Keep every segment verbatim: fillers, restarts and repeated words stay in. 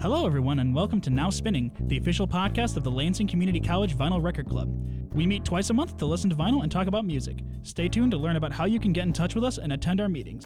Hello, everyone, and welcome to Now Spinning, the official podcast of the Lansing Community College Vinyl Record Club. We meet twice a month to listen to vinyl and talk about music. Stay tuned to learn about how you can get in touch with us and attend our meetings.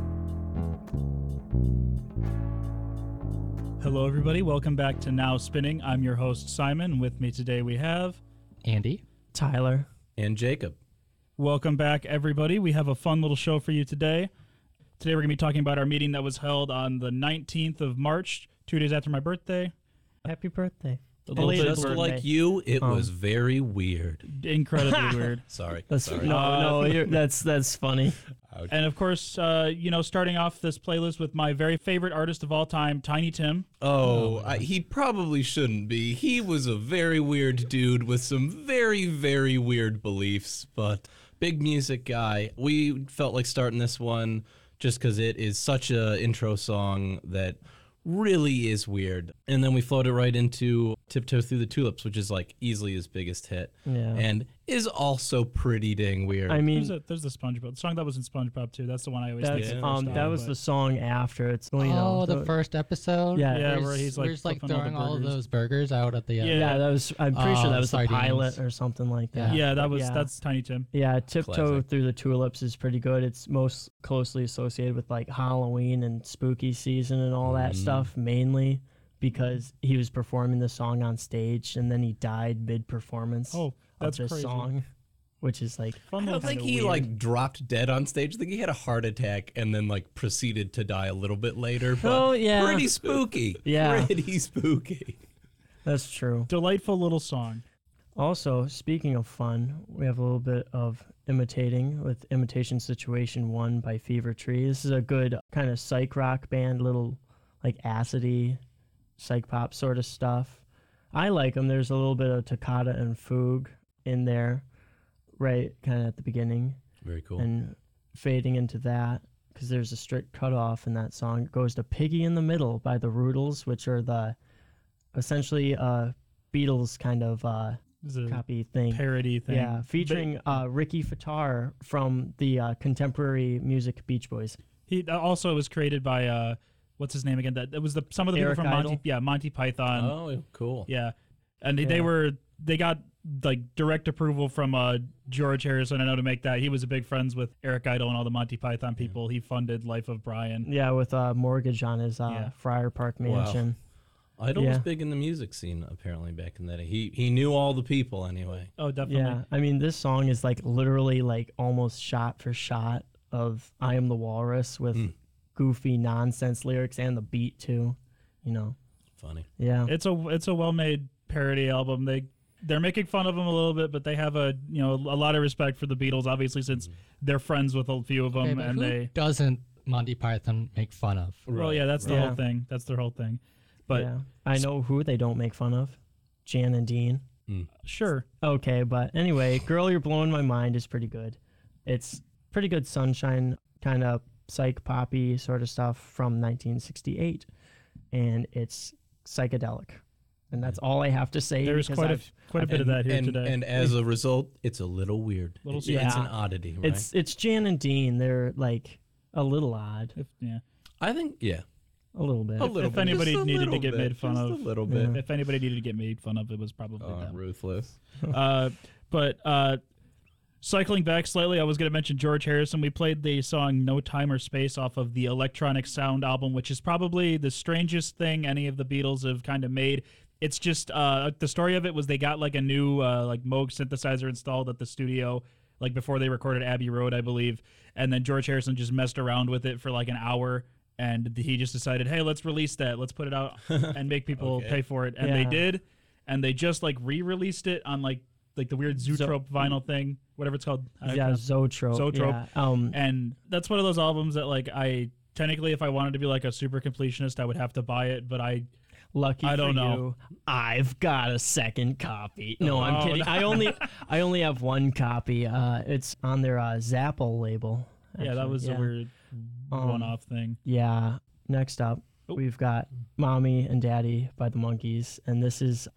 Hello, everybody. Welcome back to Now Spinning. I'm your host, Simon. With me today we have... Andy. Tyler. And Jacob. Welcome back, everybody. We have a fun little show for you today. Today we're going to be talking about our meeting that was held on the nineteenth of March, two days after my birthday. Happy birthday. And just like you, it um, was very weird. Incredibly weird. Sorry. That's, Sorry. No, Uh, no, you're, that's that's funny. Ouch. And of course, uh, you know, starting off this playlist with my very favorite artist of all time, Tiny Tim. Oh, I, he probably shouldn't be. He was a very weird dude with some very, very weird beliefs, but big music guy. We felt like starting this one just because it is such a intro song that really is weird. And then we floated right into Tiptoe Through the Tulips, which is like easily his biggest hit. Yeah. And is also pretty dang weird. I mean, There's, a, there's the SpongeBob. The song that was in SpongeBob, too. That's the one I always that's, think of Yeah. um, first that time, was but- the song after. It's you know, Oh, the first episode? Yeah. Yeah, Where where he's, like, we're just, like flipping all the throwing all, of burgers. those burgers out at the end. Yeah. Yeah, that was. I'm pretty sure Um, that was the sardines. pilot or something like that. Yeah, that But was yeah. that's Tiny Tim. Yeah, Tiptoe Classic. Through the Tulips is pretty good. It's most closely associated with like Halloween and spooky season and all that Mhm. stuff, mainly because he was performing the song on stage and then he died mid-performance Oh, of that's this crazy. song, which is like Fun I little don't think kinda he weird. like dropped dead on stage. I think he had a heart attack and then like proceeded to die a little bit later. But Oh, yeah. pretty spooky. Yeah. Pretty spooky. that's true. Delightful little song. Also, speaking of fun, we have a little bit of imitating with Imitation Situation one by Fever Tree. This is a good kind of psych rock band, little like acidy psych pop sort of stuff. I like them. There's a little bit of toccata and fugue in there, right kind of at the beginning, Very cool. and fading into that because there's a strict cutoff in that song. It goes to Piggy in the Middle by the Roodles, which are the essentially uh, Beatles kind of uh, It's a copy thing. parody thing. Yeah, featuring uh, Ricky Fattar from the uh, contemporary music Beach Boys. He uh, also was created by uh, what's his name again? That it was the some of the Eric people from Monty. Idle? Yeah, Monty Python. oh, cool. Yeah, and they, they Yeah. were they got like direct approval from uh, George Harrison. I know to make that he was a big friends with Eric Idle and all the Monty Python people. He funded Life of Brian. Yeah, with a mortgage on his uh, Yeah. Friar Park Wow. mansion. Idol was Yeah. big in the music scene apparently back in that day. He he knew all the people anyway. Oh, definitely. Yeah, I mean, this song is like literally like almost shot for shot of I Am the Walrus with Mm. goofy nonsense lyrics and the beat too, you know. Funny. Yeah. It's a it's a well made parody album. They they're making fun of them a little bit, but they have a you know a lot of respect for the Beatles, obviously, since they're friends with a few of them, Okay, but and who they. doesn't Monty Python make fun of? Well, yeah, that's the Yeah. whole thing. That's their whole thing. But yeah. I know who they don't make fun of. Jan and Dean. sure, Okay, but anyway, Girl You're Blowing My Mind is pretty good. It's pretty good sunshine kind of psych poppy sort of stuff from nineteen sixty-eight, and it's psychedelic. And that's all I have to say. there's because quite a I've- quite a bit and, of that here and, today. and as a result, it's a little weird. Little It- It's yeah. an oddity, right? It's it's Jan and Dean. They're like a little odd, if, yeah, I think, yeah. a little bit. A little if bit. anybody Just a needed to little get bit. made fun Just of, a little Yeah. bit. if anybody needed to get made fun of, it was probably Oh, them. ruthless. Uh, but uh, cycling back slightly, I was going to mention George Harrison. We played the song No Time or Space off of the Electronic Sound album, which is probably the strangest thing any of the Beatles have kind of made. It's just uh, the story of it was they got like a new uh, like Moog synthesizer installed at the studio like before they recorded Abbey Road, I believe. And then George Harrison just messed around with it for like an hour. And he just decided, hey, let's release that. Let's put it out and make people Okay. pay for it. And they Yeah. did. And they just like re-released it on like like the weird Zootrope vinyl thing, whatever it's called. I yeah, can't- Zoetrope. Zoetrope. Yeah. Um, And that's one of those albums that like I technically, if I wanted to be like a super completionist, I would have to buy it. But I lucky I don't for know. you, I've got a second copy. No, Oh, I'm kidding. no. I only I only have one copy. Uh, it's on their uh, Zapple label. yeah, that actually. was Yeah. a weird Um, one-off thing. Yeah. Next up, Oh. we've got Mommy and Daddy by the Monkees. And this is,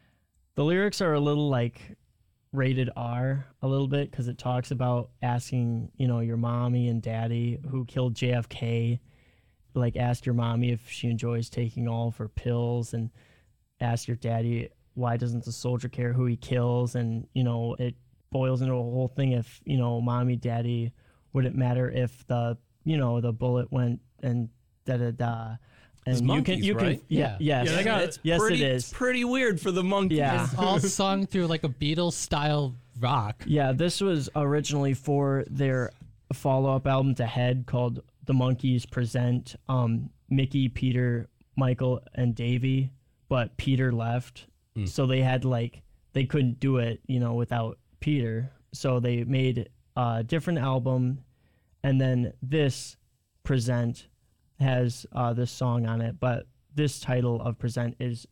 the lyrics are a little like rated R a little bit because it talks about asking, you know, your mommy and daddy who killed J F K like ask your mommy if she enjoys taking all of her pills, and ask your daddy why doesn't the soldier care who he kills, and you know it boils into a whole thing if you know mommy daddy would it matter if the you know the bullet went and da da da. And It's you monkeys, can you right? can yeah Yeah. yes Yeah, they got- It's yes pretty, it It's is pretty weird for the monkeys. Yeah. It's all sung through like a Beatles style rock. yeah. This was originally for their follow up album to Head called The Monkees Present um, Mickey, Peter, Michael, and Davey, but Peter left, Mm. so they had like they couldn't do it you know without Peter, so they made a different album, and then this Present has uh, this song on it, but this title of Present is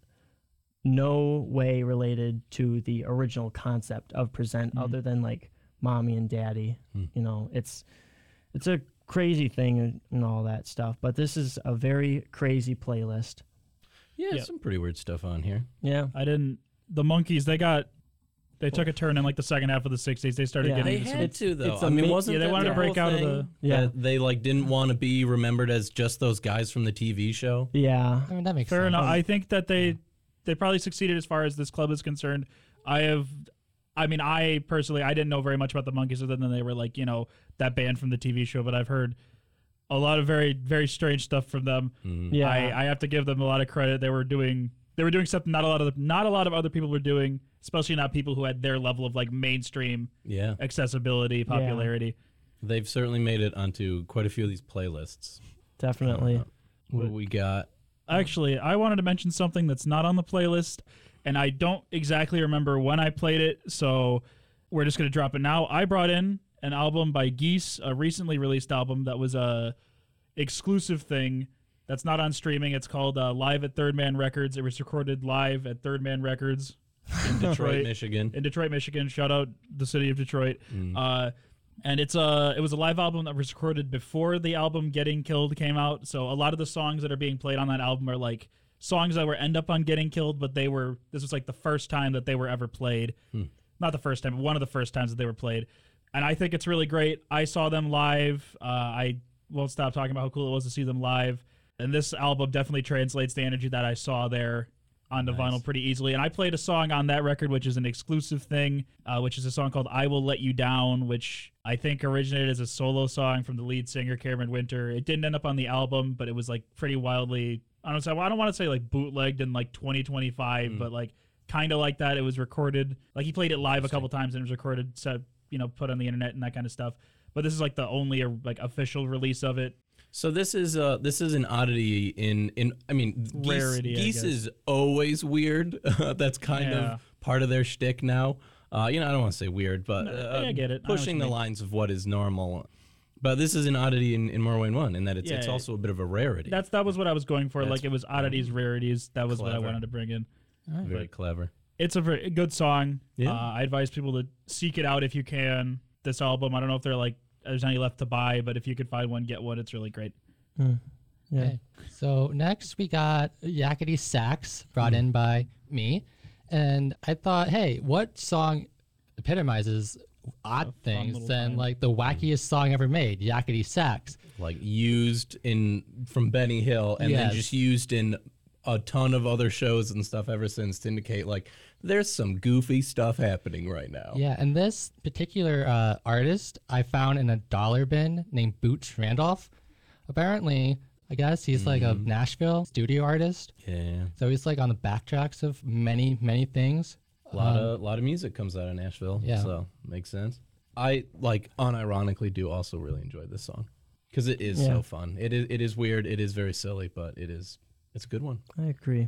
no way related to the original concept of Present, Mhm. other than like mommy and daddy. Hmm. You know, it's it's a crazy thing and, and all that stuff. But this is a very crazy playlist. Yeah, Yeah. some pretty weird stuff on here. Yeah, I didn't. The Monkees, they got, they took a turn in like the second half of the sixties. They started Yeah. getting They into some, had to though. it's I mean, ama- wasn't Yeah, they that wanted the to break whole out of thing? the- Yeah. That they like didn't want to be remembered as just those guys from the T V show. yeah, I mean, that makes fair sense. enough. I think that they they probably succeeded as far as this club is concerned. I have, I mean, I personally I didn't know very much about the Monkees other than they were like you know that band from the T V show, but I've heard a lot of very very strange stuff from them. Mhm. yeah. I, I have to give them a lot of credit. They were doing they were doing something not a lot of the, not a lot of other people were doing, especially not people who had their level of like mainstream Yeah, accessibility, popularity. they've certainly made it onto quite a few of these playlists. Definitely. Uh, what do we got? Actually, I wanted to mention something that's not on the playlist, and I don't exactly remember when I played it, so we're just going to drop it now. I brought in an album by Geese, a recently released album that was a exclusive thing that's not on streaming. It's called uh, Live at Third Man Records. It was recorded live at Third Man Records in Detroit, Detroit, Michigan. in Detroit, Michigan. Shout out the city of Detroit. Mm. Uh, and it's a it was a live album that was recorded before the album Getting Killed came out. So a lot of the songs that are being played on that album are like songs that were end up on Getting Killed, but they were this was like the first time that they were ever played. Hmm. Not the first time, but one of the first times that they were played. And I think it's really great. I saw them live. Uh, I won't stop talking about how cool it was to see them live. And this album definitely translates the energy that I saw there onto Nice. vinyl pretty easily. And I played a song on that record, which is an exclusive thing, uh, which is a song called I Will Let You Down, which I think originated as a solo song from the lead singer, Cameron Winter. It didn't end up on the album, but it was like pretty wildly, I don't know, I don't want to say like bootlegged in like twenty twenty-five, Mm. but like kind of like that. It was recorded, like he played it live a couple times and it was recorded, so, you know, put on the internet and that kind of stuff. But this is like the only uh, like official release of it. So this is uh this is an oddity in in I mean Geese, Rarity, I Geese guess. is always weird. That's kind Yeah. of part of their shtick now. Uh, you know, I don't want to say weird, but No, uh, I get it. I know what pushing you the mean. lines of what is normal. But this is an oddity in, in more way than one, in that it's it's Yeah. also a bit of a rarity. That's that was what I was going for. That's- like it was oddities, rarities. That was what I Clever. wanted to bring in. very clever. It's a very good song. Yeah. Uh, I advise people to seek it out if you can. This album, I don't know if they're like there's any left to buy, but if you could find one, get one. It's really great. Mm. Yeah. Okay. So next we got Yakety Sax brought in by me, and I thought, hey, what song epitomizes odd things little than time. like the wackiest song ever made, Yakety Sax? Like used in from Benny Hill and then Yes. just used in a ton of other shows and stuff ever since to indicate like there's some goofy stuff happening right now. Yeah, and this particular uh, artist I found in a dollar bin named Boots Randolph. Apparently, I guess he's like a Nashville studio artist. Yeah. So he's like on the backtracks of many, many things. A lot Um, of lot of music comes out of Nashville. Yeah. So makes sense. I like unironically do also really enjoy this song because it is Yeah. so fun. It is it is weird. It is very silly, but it is it's a good one. I agree.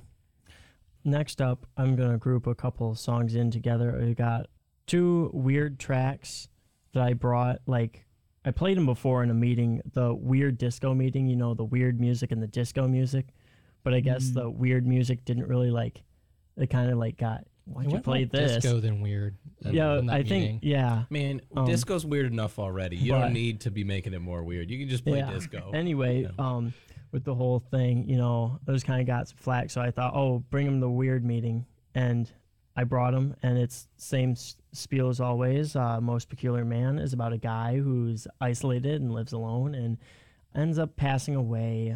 Next up, I'm going to group a couple of songs in together. We got two weird tracks that I brought. Like, I played them before in a meeting, the weird disco meeting, you know, the weird music and the disco music. But I guess Mm. the weird music didn't really like, it kind of like got, why'd It you went play more this? disco than weird. in- Yeah, in that I think, meeting. yeah. Man, Um, disco's weird enough already. You but- don't need to be making it more weird. You can just play Yeah. disco. Anyway, Yeah. um, with the whole thing, you know, I just kind of got some flack. So I thought, oh, bring him the weird meeting, and I brought him, and it's same s- spiel as always. Uh, Most Peculiar Man is about a guy who's isolated and lives alone, and ends up passing away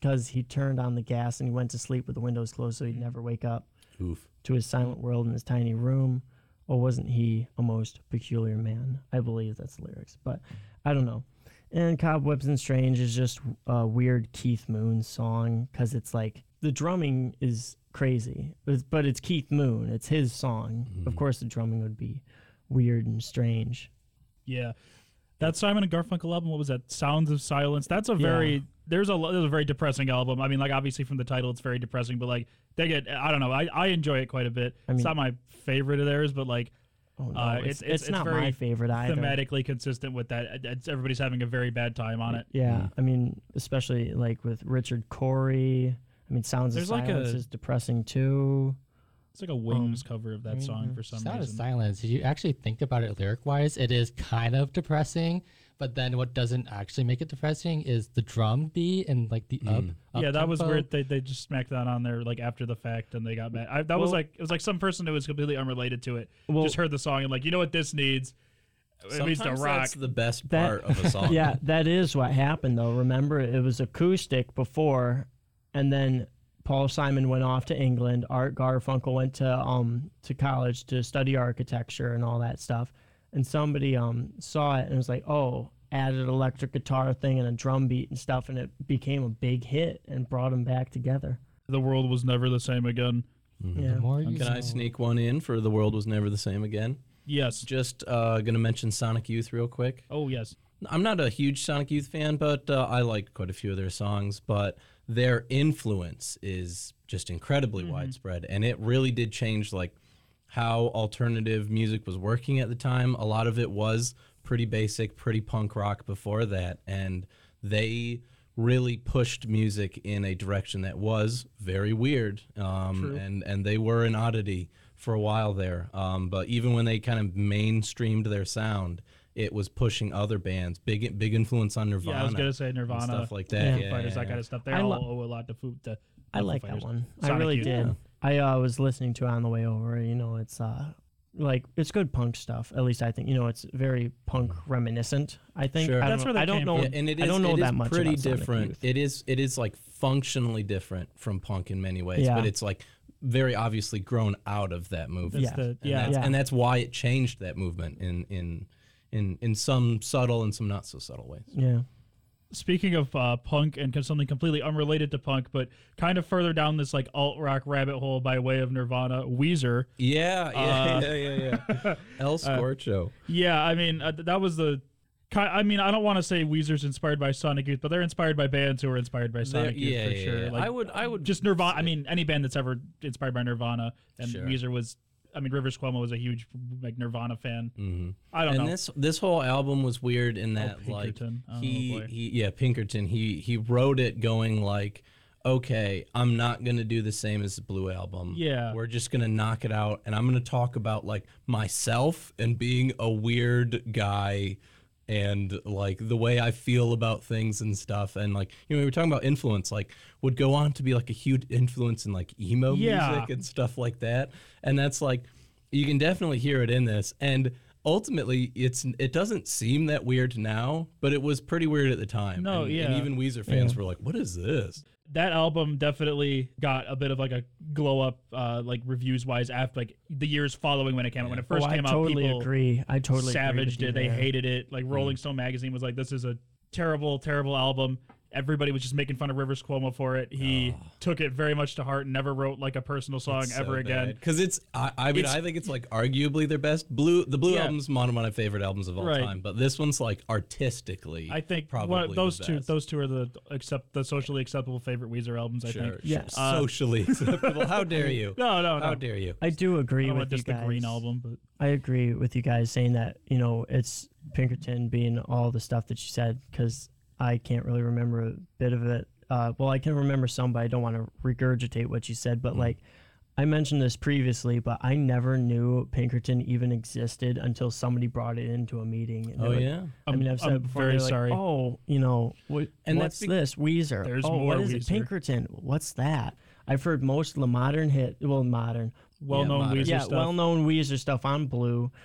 because he turned on the gas and he went to sleep with the windows closed so he'd never wake up Oof. to his silent world in his tiny room. Or wasn't he a most peculiar man? I believe that's the lyrics, but I don't know. And Cobwebs and Strange is just a weird Keith Moon song because it's like the drumming is crazy, but it's, but it's Keith Moon. It's his song. Mm-hmm. Of course, the drumming would be weird and strange. Yeah. That Simon and Garfunkel album, what was that? Sounds of Silence. That's a very Yeah. there's a there's a very depressing album. I mean, like obviously from the title it's very depressing, but like they get I don't know. I, I enjoy it quite a bit. I mean- it's not my favorite of theirs, but like Oh no, Uh, it's, it's- it's- it's, not it's very my favorite either. thematically consistent with that. It's, everybody's having a very bad time on it. Yeah, I mean, especially like with Richard Corey. I mean, Sounds There's of like Silence a- is depressing too. It's like a Wings cover of that song for some Sound of reason. Silence. If you actually think about it lyric wise, it is kind of depressing. But then what doesn't actually make it depressing is the drum beat and like the up. Yeah, that was up-tempo. weird. They they just smacked that on there like after the fact, and they got mad. I, that was Well- like it was like some person who was completely unrelated to it Well- just heard the song and like, you know what this needs? It needs to Sometimes rock. that's the best That- part of a song. Yeah, that is what happened though. Remember, it was acoustic before, and then Paul Simon went off to England. Art Garfunkel went to um to college to study architecture and all that stuff. And somebody um saw it and was like, oh, added an electric guitar thing and a drum beat and stuff, and it became a big hit and brought them back together. The world was never the same again. Yeah. The more you Can know. I sneak one in for The World Was Never the Same Again? Yes. Just uh, going to mention Sonic Youth real quick. Oh yes. I'm not a huge Sonic Youth fan, but uh, I like quite a few of their songs. But their influence is just incredibly widespread, and it really did change like how alternative music was working at the time. A lot of it was pretty basic, pretty punk rock before that, and they really pushed music in a direction that was very weird, um, and and they were an oddity for a while there. Um, but even when they kind of mainstreamed their sound, it was pushing other bands. Big big influence on Nirvana. Yeah, I was gonna say and Nirvana, stuff like that. Yeah. Yeah, Fighters, yeah, that kind of stuff. They I all lo- owe a lot to food. To I Foo like that Fighters. one. I Sonic really Youth. did. I uh, was listening to it on the way over. You know, it's uh, like it's good punk stuff. At least I think. You know, it's very punk reminiscent. I think. Sure. I don't That's know, where that I don't came know. from. Yeah, and it is, I don't know it that is much pretty about Sonic different. Youth. It is it is like functionally different from punk in many ways, Yeah. but it's like very obviously grown out of that movement. That's Yeah. the And yeah. that's, Yeah. and that's why it changed that movement in in in in some subtle and some not so subtle ways. Yeah. Speaking of uh, punk and something completely unrelated to punk, but kind of further down this like alt rock rabbit hole by way of Nirvana, Weezer. Yeah, yeah, Uh, yeah, yeah, yeah. El Scorcho. Yeah, I mean uh, th- that was the. ki- I mean, I don't want to say Weezer's inspired by Sonic Youth, but they're inspired by bands who are inspired by Sonic Youth yeah, for yeah, sure. yeah. Like, I would, I would just Nirvana. I mean, any band that's ever inspired by Nirvana, and Sure. Weezer was. I mean, Rivers Cuomo was a huge like Nirvana fan. Mm-hmm. I don't and know. this this whole album was weird in that like Pinkerton. Oh, he boy. he yeah Pinkerton he he wrote it going like, okay, I'm not gonna do the same as the Blue album. Yeah. we're just gonna knock it out, and I'm gonna talk about like myself and being a weird guy. And like the way I feel about things and stuff, and like you know, we were talking about influence, like would go on to be like a huge influence in like emo Yeah. music and stuff like that. And that's like you can definitely hear it in this. And ultimately, it's it doesn't seem that weird now, but it was pretty weird at the time. No, and, yeah. and even Weezer fans were like, "What is this?" That album definitely got a bit of like a glow up, uh, like reviews wise, after like the years following when it came out. When it first oh, came I out, totally people agree. I totally agree savaged with you it. They there. hated it. Like Rolling Stone magazine was like, "This is a terrible, terrible album." Everybody was just making fun of Rivers Cuomo for it. He took it very much to heart and never wrote like a personal song ever again. Because it's, I, I mean, It's- I think it's like arguably their best. Blue, the Blue Yeah. album's one of my favorite albums of all Right. time, but this one's like artistically, I think probably one, those the two, best. those two are the accept the socially acceptable favorite Weezer albums. I Sure, think. sure. Yes. Uh, socially acceptable. How dare you? No, no, no. How dare you? I do agree I don't with want you just guys. the Green album, but I agree with you guys saying that, you know, it's Pinkerton being all the stuff that you said, because I can't really remember a bit of it. Uh, well, I can remember some, but I don't want to regurgitate what you said. But like, I mentioned this previously, but I never knew Pinkerton even existed until somebody brought it into a meeting. And Oh they're like- yeah. I mean, I'm- I've said I'm it before. very they're like, sorry. Oh, you know, what, And what's that's be- this? Weezer. There's oh, more what is Weezer. it? Pinkerton. What's that? I've heard most of the modern hit, well, modern, well-known modern. Weezer yeah, stuff. well-known Weezer stuff on Blue.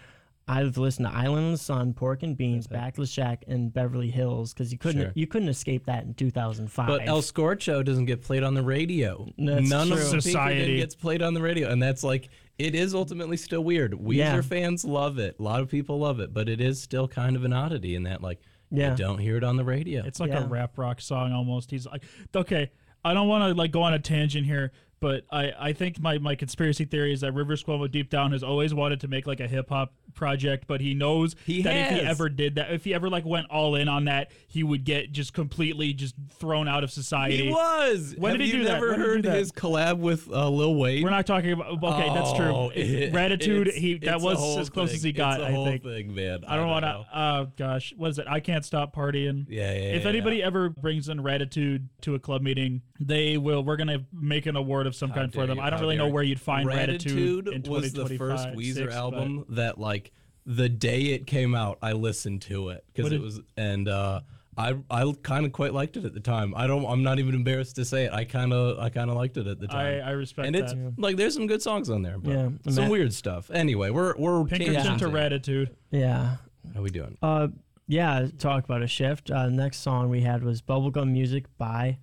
I've listened to Island in the Sun, Pork and Beans, Backless Shack, and Beverly Hills because you couldn't Sure. you couldn't escape that in two thousand five. But El Scorcho doesn't get played on the radio. That's None true. of the Society. gets played on the radio, and that's like it is ultimately still weird. Weezer Yeah. fans love it. A lot of people love it, but it is still kind of an oddity in that like Yeah. you don't hear it on the radio. It's like Yeah. a rap rock song almost. He's like, okay, I don't want to like go on a tangent here, but I, I think my, my conspiracy theory is that Rivers Cuomo deep down has always wanted to make like a hip hop project, but he knows He that if he has. ever did that, if he ever like went all in on that, he would get just completely just thrown out of society. He was. When Have did he you do that? never When did he heard do that? his collab with uh, Lil Wayne? We're not talking about. Okay, that's true. Oh, it- Gratitude. it's- He that it's a was whole as close thing. as he got. It's a I whole think. thing, man. I don't want know. to. Oh gosh, what is it? I can't stop partying. Yeah, yeah. If yeah, anybody yeah. ever brings in Ratitude to a club meeting, they will. We're gonna make an award of some How kind for dare them. you, I don't how really dare know you. where you'd find Ratitude in Ratitude was the first twenty twenty-five, Weezer six, but- album that like the day it came out, I listened to it because What it did- was and uh, I I kind of quite liked it at the time. I don't. I'm not even embarrassed to say it. I kind of I kind of liked it at the I, time. I respect and it's that. like there's some good songs on there, but Yeah, some Matt- weird stuff. Anyway, we're we're Pinkerton to tangenting. Ratitude. Yeah. How we doing? Uh, yeah. Talk about a shift. Uh, next song we had was Bubblegum Music by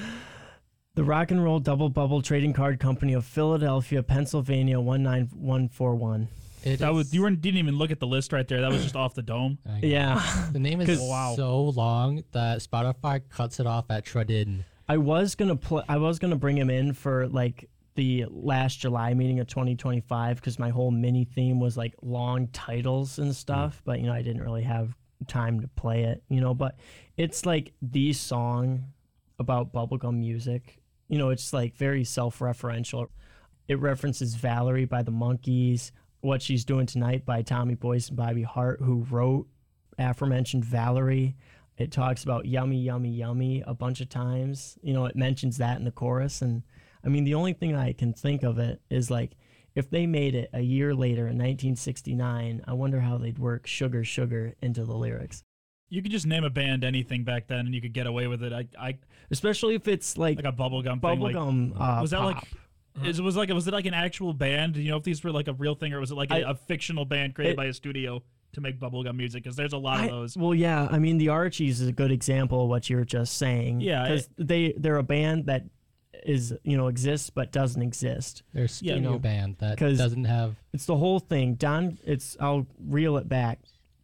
the Rock and Roll Double Bubble Trading Card Company of Philadelphia, Pennsylvania, one nine one four one. It That is- was you weren't didn't even look at the list right there. That was just off the dome. I- Yeah. The name is 'Cause- Wow. so long that Spotify cuts it off at Trodden. I was gonna pl- I was gonna bring him in for like the last July meeting of twenty twenty-five because my whole mini theme was like long titles and stuff, but you know I didn't really have time to play it, you know. But it's like the song about bubblegum music. You know, it's like very self-referential. It references Valerie by the Monkees, What She's Doing Tonight by Tommy Boyce and Bobby Hart, who wrote aforementioned Valerie. It talks about yummy, yummy, yummy a bunch of times. You know, it mentions that in the chorus. And I mean, the only thing I can think of it is like, if they made it a year later in nineteen sixty-nine, I wonder how they'd work Sugar, Sugar into the lyrics. You could just name a band anything back then, and you could get away with it. I, I Especially if it's like, like a bubblegum thing. Like, bubblegum uh, was that pop. like? Is it was like was it like an actual band? Do you know if these were like a real thing or was it like a I- a fictional band created it- by a studio to make bubblegum music? Because there's a lot I- of those. Well, yeah. I mean, the Archies is a good example of what you were just saying. Yeah, because they they're a band that is you know exists but doesn't exist. They're a Yeah, studio you know, band that 'cause- doesn't have. It's the whole thing. Don, it's I'll reel it back.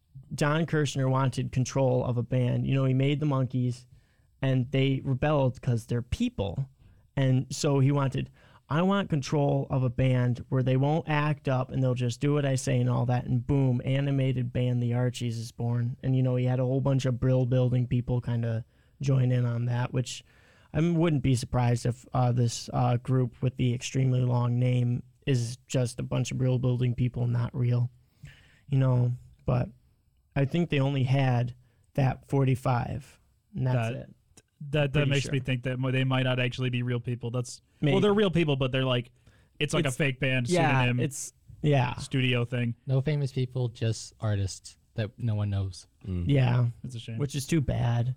Don Kirshner wanted control of a band. You know, he made the Monkees, and they rebelled because they're people, and so he wanted. I want control of a band where they won't act up and they'll just do what I say and all that. And boom, animated band The Archies is born. And you know, he had a whole bunch of brill building people kind of join in on that, which I wouldn't be surprised if uh, this uh, group with the extremely long name is just a bunch of brill building people, not real. You know, but I think they only had that forty-five, and that's That- it. That that Pretty makes sure. me think that mo- they might not actually be real people. That's well, Maybe. they're real people, but they're like it's like It's- a fake band Yeah, pseudonym it's yeah, studio thing. No famous people, just artists that no one knows. yeah, It's a shame. which is too bad.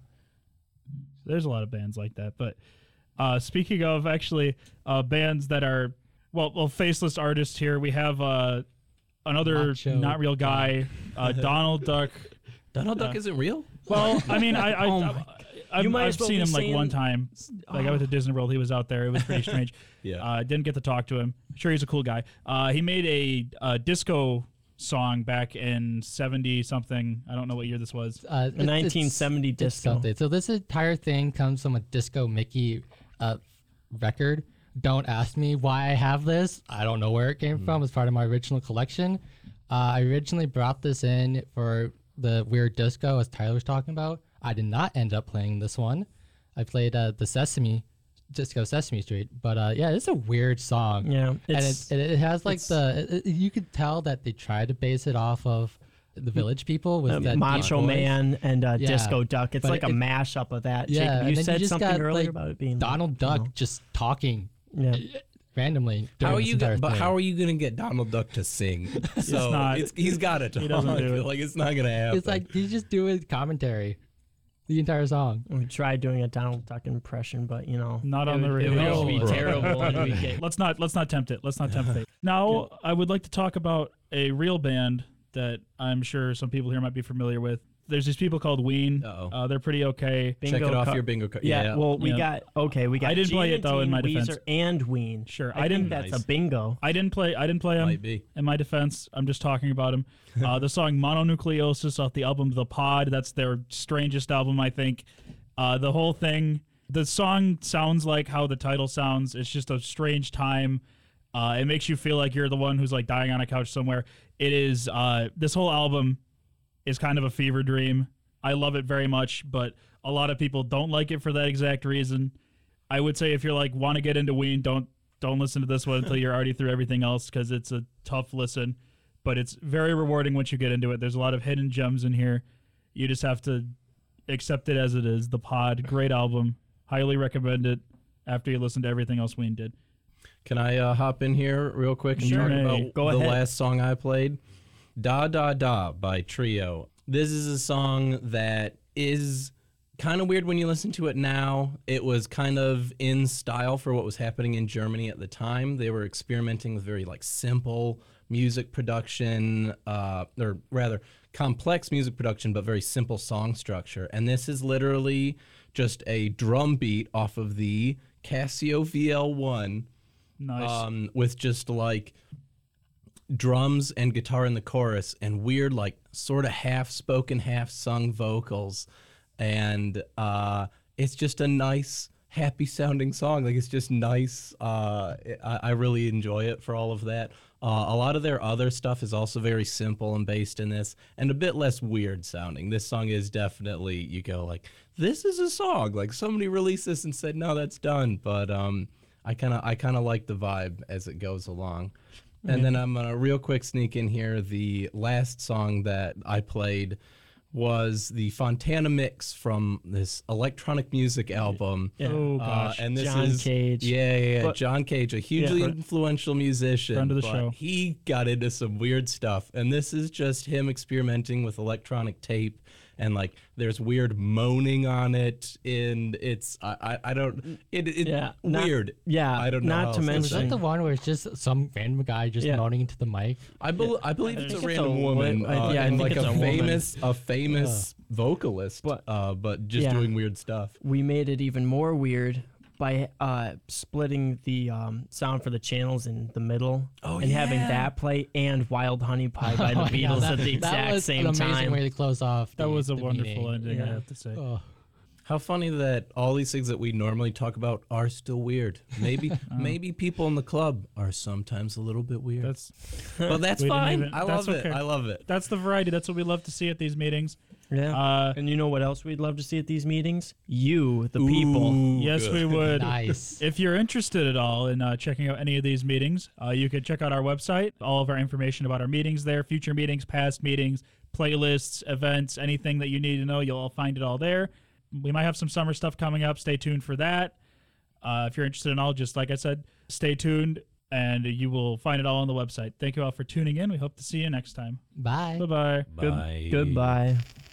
There's a lot of bands like that. But uh, speaking of actually uh, bands that are well, well, faceless artists here, we have uh, another Macho not real guy, uh, Donald Duck. Donald Duck isn't real. Well, I mean, I, I, Oh I, my I've, You might I've as well seen be him like saying- one time. Like I went to Disney World, he was out there. It was pretty strange. Yeah. Uh, didn't get to talk to him. Sure, he's a cool guy. Uh, he made a, a disco song back in seventy something. I don't know what year this was. Uh, The nineteen seventy it's disco. something. So this entire thing comes from a Disco Mickey uh, record. Don't ask me why I have this. I don't know where it came from. It's part of my original collection. Uh, I originally brought this in for the Weird Disco, as Tyler was talking about. I did not end up playing this one. I played uh, the Sesame Disco Sesame Street, but uh, yeah, it's a weird song. Yeah, and it's- it, it, it has like it's- the it, it- you could tell that they tried to base it off of the Village People with Uh, that deep Macho voice. Man and uh, Yeah, Disco Duck. It's but like a it- mashup of that. Yeah, Jacob, and you then said just something got, earlier like, about it being Donald you Duck know, just talking Yeah. randomly. How are during this you? Gonna, entire but thing. how are you gonna get Donald Duck to sing? So not. it's, he's got to talk. He doesn't do it. Like it's not gonna happen. It's like he's just doing commentary the entire song. We tried doing a Donald Duck impression, but you know, Not on it the would, it would radio. just be Bro. terrible. And we get, Let's not let's not tempt it. Let's not tempt fate. Now I would like to talk about a real band that I'm sure some people here might be familiar with. There's these people called Ween. Uh-oh. Uh, they're pretty okay. Check it Bingo off co- your bingo card. Yeah, Yeah, well, we Yeah. got okay. We got. I didn't play it, though, in my Weezer, defense. and Ween. Sure, I, I think didn't- that's Nice. a bingo. I didn't play. I didn't play them. might be. In my defense, I'm just talking about them. Uh, the song "Mononucleosis" off the album "The Pod." That's their strangest album, I think. Uh, the whole thing. The song sounds like how the title sounds. It's just a strange time. Uh, it makes you feel like you're the one who's like dying on a couch somewhere. It is. Uh, this whole album is kind of a fever dream. I love it very much, but a lot of people don't like it for that exact reason. I would say if you're like want to get into Ween, don't don't listen to this one until you're already through everything else, because it's a tough listen. But it's very rewarding once you get into it. There's a lot of hidden gems in here. You just have to accept it as it is. The Pod, great album. Highly recommend it after you listen to everything else Ween did. Can I uh, hop in here real quick and Sure. talk Hey, about go the ahead. last song I played? Da Da Da by Trio. This is a song that is kind of weird when you listen to it now. It was kind of in style for what was happening in Germany at the time. They were experimenting with very like simple music production, uh, or rather complex music production, but very simple song structure. And this is literally just a drum beat off of the Casio V L one. Nice. Um, with just like drums and guitar in the chorus and weird like sort of half spoken half sung vocals, and uh it's just a nice happy sounding song. Like it's just nice. uh I, I really enjoy it for all of that. Uh, a lot of their other stuff is also very simple and based in this, and a bit less weird sounding. This song is definitely, you go like, this is a song. Like somebody released this and said, no, that's done. But um, I kind of I kind of like the vibe as it goes along. And then I'm gonna real quick sneak in here. The last song that I played was the Fontana mix from this electronic music album. Yeah. Oh Uh, gosh. and this John is Cage. Yeah, yeah, yeah. But- John Cage, a hugely Yeah. influential musician. Friend of the but show. He got into some weird stuff, and this is just him experimenting with electronic tape, and like there's weird moaning on it, and it's I I, I don't it it's Yeah, not- weird. yeah, I don't know. not how to else Was mention- that say. the one where it's just some random guy just Yeah. moaning into the mic? I, bel I believe I it's a think it's random a woman, wo- I- uh, yeah, I and think like it's a a woman. famous a famous vocalist, But- uh, but just Yeah. doing weird stuff. We made it even more weird by uh, splitting the um, sound for the channels in the middle Oh, and having yeah. that play and Wild Honey Pie by the Oh, yeah, Beatles that, at the that exact was same an amazing time. way to close off. That the- was a the wonderful meeting. ending, I Yeah. have to say. Oh. How funny that all these things that we normally talk about are still weird. Maybe maybe people in the club are sometimes a little bit weird. That's but that's We didn't fine. even- I that's love it. Uh, okay. I love it. that's the variety. That's what we love to see at these meetings. Yeah. Uh, and you know what else we'd love to see at these meetings? You, the people. Ooh, yes, good. we would. Nice. If you're interested at all in uh, checking out any of these meetings, uh, you can check out our website. All of our information about our meetings there, future meetings, past meetings, playlists, events, anything that you need to know, you'll all find it all there. We might have some summer stuff coming up. Stay tuned for that. Uh, if you're interested in all, just like I said, stay tuned, and you will find it all on the website. Thank you all for tuning in. We hope to see you next time. Bye. Bye-bye. Bye. Goodbye.